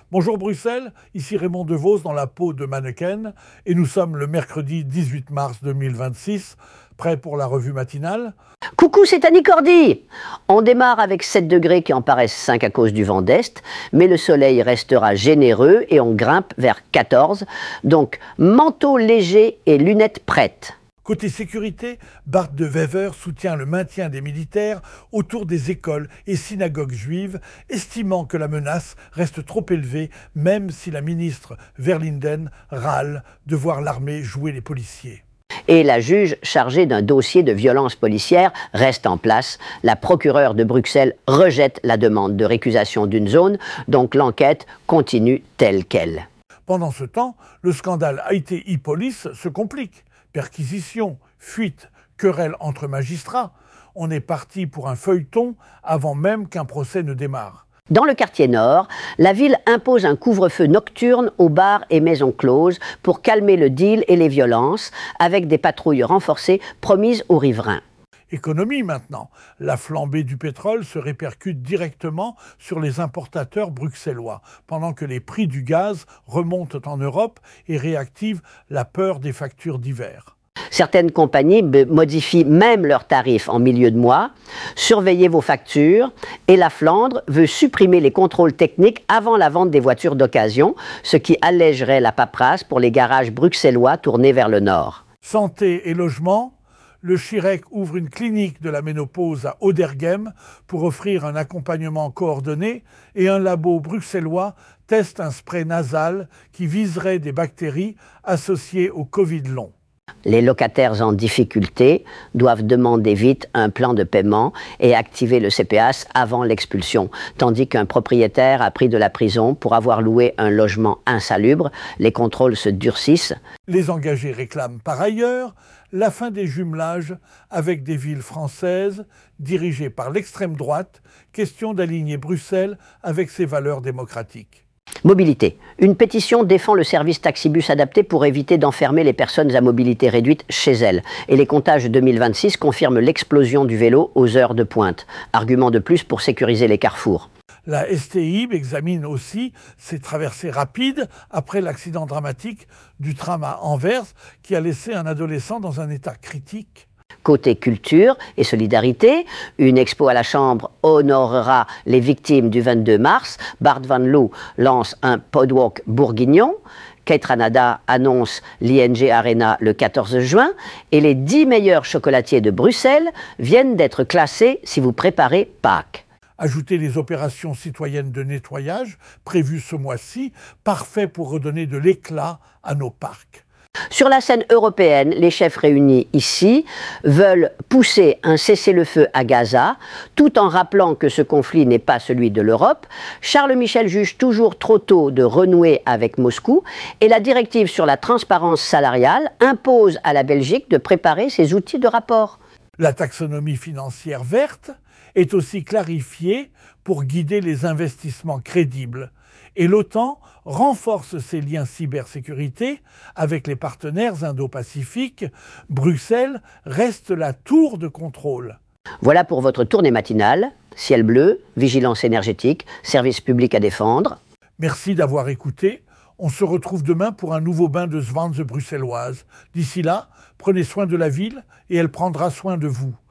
Bonjour Bruxelles, ici Raymond Devos dans la peau de mannequin et nous sommes le mercredi 18 mars 2026, prêts pour la revue matinale. Coucou, c'est Annie Cordy. On démarre avec 7 degrés qui en paraissent 5 à cause du vent d'Est, mais le soleil restera généreux et on grimpe vers 14, donc manteau léger et lunettes prêtes. Côté sécurité, Bart de Wever soutient le maintien des militaires autour des écoles et synagogues juives, estimant que la menace reste trop élevée, même si la ministre Verlinden râle de voir l'armée jouer les policiers. Et la juge chargée d'un dossier de violence policière reste en place. La procureure de Bruxelles rejette la demande de récusation d'une zone, donc l'enquête continue telle qu'elle. Pendant ce temps, le scandale IT e-Police se complique. Perquisitions, fuites, querelles entre magistrats. On est parti pour un feuilleton avant même qu'un procès ne démarre. Dans le quartier nord, la ville impose un couvre-feu nocturne aux bars et maisons closes pour calmer le deal et les violences, avec des patrouilles renforcées promises aux riverains. Économie maintenant. La flambée du pétrole se répercute directement sur les importateurs bruxellois, pendant que les prix du gaz remontent en Europe et réactivent la peur des factures d'hiver. Certaines compagnies modifient même leurs tarifs en milieu de mois. Surveillez vos factures. Et la Flandre veut supprimer les contrôles techniques avant la vente des voitures d'occasion, ce qui allégerait la paperasse pour les garages bruxellois tournés vers le nord. Santé et logement. Le Chirec ouvre une clinique de la ménopause à Oderghem pour offrir un accompagnement coordonné et un labo bruxellois teste un spray nasal qui viserait des bactéries associées au Covid long. Les locataires en difficulté doivent demander vite un plan de paiement et activer le CPAS avant l'expulsion, tandis qu'un propriétaire a pris de la prison pour avoir loué un logement insalubre. Les contrôles se durcissent. Les engagés réclament par ailleurs la fin des jumelages avec des villes françaises dirigées par l'extrême droite, question d'aligner Bruxelles avec ses valeurs démocratiques. Mobilité. Une pétition défend le service taxibus adapté pour éviter d'enfermer les personnes à mobilité réduite chez elles. Et les comptages 2026 confirment l'explosion du vélo aux heures de pointe. Argument de plus pour sécuriser les carrefours. La STI examine aussi ces traversées rapides après l'accident dramatique du tram à Anvers qui a laissé un adolescent dans un état critique. Côté culture et solidarité, une expo à la Chambre honorera les victimes du 22 mars. Bart Van Loo lance un podwalk bourguignon. Kate Ranada annonce l'ING Arena le 14 juin. Et les 10 meilleurs chocolatiers de Bruxelles viennent d'être classés si vous préparez Pâques. Ajouter les opérations citoyennes de nettoyage prévues ce mois-ci, parfait pour redonner de l'éclat à nos parcs. Sur la scène européenne, les chefs réunis ici veulent pousser un cessez-le-feu à Gaza, tout en rappelant que ce conflit n'est pas celui de l'Europe. Charles Michel juge toujours trop tôt de renouer avec Moscou et la directive sur la transparence salariale impose à la Belgique de préparer ses outils de rapport. La taxonomie financière verte est aussi clarifiée pour guider les investissements crédibles. Et l'OTAN renforce ses liens cybersécurité avec les partenaires indo-pacifiques. Bruxelles reste la tour de contrôle. Voilà pour votre tournée matinale. Ciel bleu, vigilance énergétique, service public à défendre. Merci d'avoir écouté. On se retrouve demain pour un nouveau bain de Zwanze bruxelloise. D'ici là, prenez soin de la ville et elle prendra soin de vous.